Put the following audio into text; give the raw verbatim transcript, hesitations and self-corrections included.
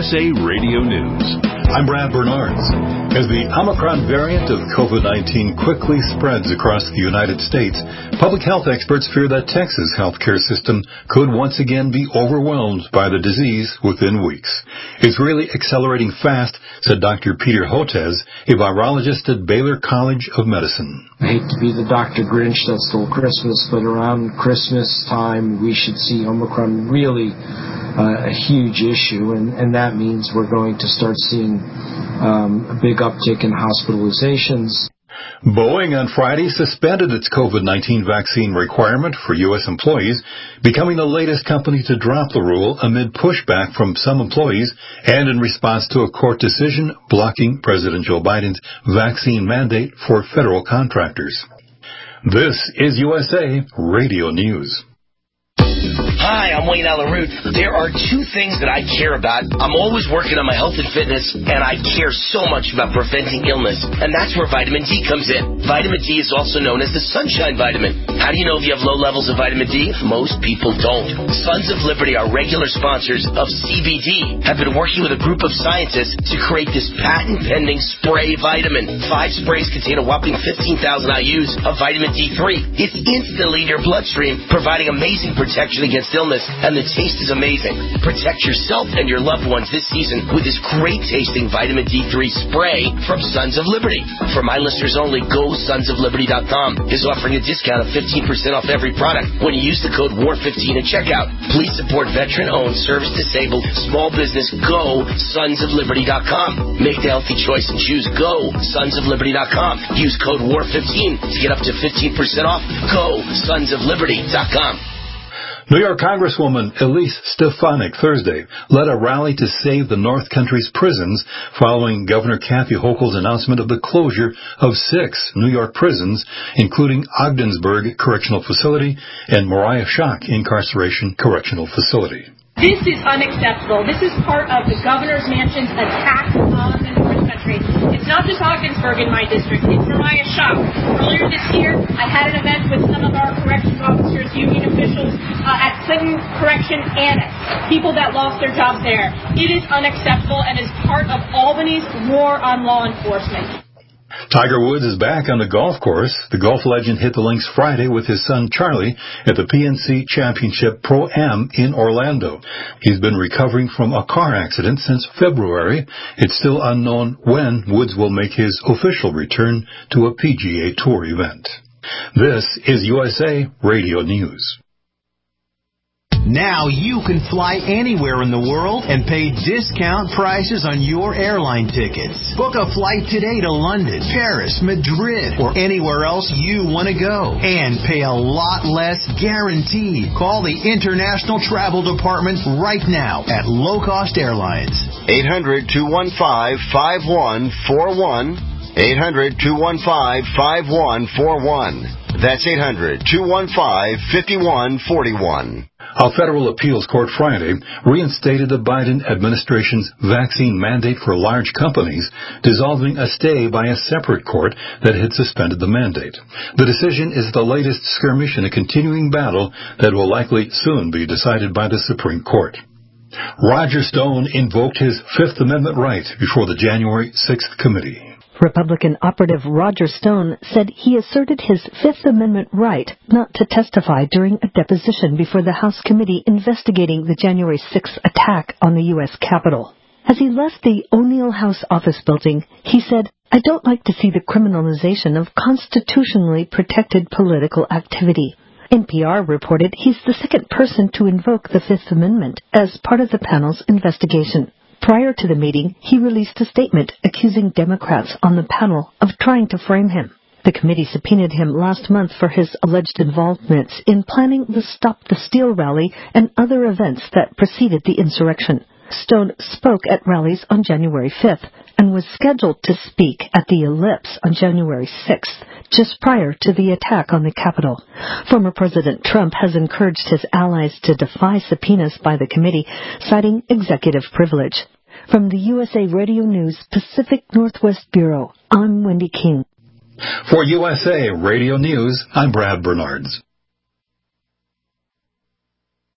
S A Radio News. I'm Brad Bernards. As the Omicron variant of COVID nineteen quickly spreads across the United States, public health experts fear that Texas' healthcare system could once again be overwhelmed by the disease within weeks. It's really accelerating fast, said Doctor Peter Hotez, a virologist at Baylor College of Medicine. I hate to be the Doctor Grinch that stole Christmas, but around Christmas time we should see Omicron really uh, a huge issue, and, and that means we're going to start seeing um, a big uptick in hospitalizations. Boeing on Friday suspended its COVID nineteen vaccine requirement for U S employees, becoming the latest company to drop the rule amid pushback from some employees and in response to a court decision blocking President Joe Biden's vaccine mandate for federal contractors. This is U S A Radio News. Hi, I'm Wayne Alaroot. There are two things that I care about. I'm always working on my health and fitness, and I care so much about preventing illness, and that's where vitamin D comes in. Vitamin D is also known as the sunshine vitamin. How do you know if you have low levels of vitamin D? Most people don't. Sons of Liberty, our regular sponsors of C B D, have been working with a group of scientists to create this patent-pending spray vitamin. Five sprays contain a whopping fifteen thousand I U's of vitamin D three. It's instantly in your bloodstream, providing amazing protection against illness, and the taste is amazing. Protect yourself and your loved ones this season with this great-tasting vitamin D three spray from Sons of Liberty. For my listeners only, go sons of liberty dot com is offering a discount of fifteen percent off every product when you use the code war fifteen at checkout. Please support veteran-owned, service-disabled, small business. Go sons of liberty dot com. Make the healthy choice and choose go sons of liberty dot com. Use code war fifteen to get up to fifteen percent off. Go sons of liberty dot com. New York Congresswoman Elise Stefanik Thursday led a rally to save the North Country's prisons following Governor Kathy Hochul's announcement of the closure of six New York prisons, including Ogdensburg Correctional Facility and Moriah Shock Incarceration Correctional Facility. This is unacceptable. This is part of the governor's mansion's attack on the North Country. It's not just Ogdensburg in my district. It's Moriah Shock. Earlier this year, I had an event with some of our corrections officers, union officials, uh, at Clinton Correction Annex, people that lost their jobs there. It is unacceptable and is part of Albany's war on law enforcement. Tiger Woods is back on the golf course. The golf legend hit the links Friday with his son Charlie at the P N C Championship Pro-Am in Orlando. He's been recovering from a car accident since February. It's still unknown when Woods will make his official return to a P G A Tour event. This is U S A Radio News. Now you can fly anywhere in the world and pay discount prices on your airline tickets. Book a flight today to London, Paris, Madrid, or anywhere else you want to go. And pay a lot less guaranteed. Call the International Travel Department right now at Low Cost Airlines. eight hundred, two one five, five one four one. eight hundred, two one five, five one four one. That's eight hundred, two one five, five one four one. A federal appeals court Friday reinstated the Biden administration's vaccine mandate for large companies, dissolving a stay by a separate court that had suspended the mandate. The decision is the latest skirmish in a continuing battle that will likely soon be decided by the Supreme Court. Roger Stone invoked his Fifth Amendment right before the January sixth committee. Republican operative Roger Stone said he asserted his Fifth Amendment right not to testify during a deposition before the House committee investigating the January sixth attack on the U S Capitol. As he left the O'Neill House office building, he said, "I don't like to see the criminalization of constitutionally protected political activity." N P R reported he's the second person to invoke the Fifth Amendment as part of the panel's investigation. Prior to the meeting, he released a statement accusing Democrats on the panel of trying to frame him. The committee subpoenaed him last month for his alleged involvements in planning the Stop the Steal rally and other events that preceded the insurrection. Stone spoke at rallies on January fifth and was scheduled to speak at the Ellipse on January sixth, just prior to the attack on the Capitol. Former President Trump has encouraged his allies to defy subpoenas by the committee, citing executive privilege. From the U S A Radio News Pacific Northwest Bureau, I'm Wendy King. For U S A Radio News, I'm Brad Bernards.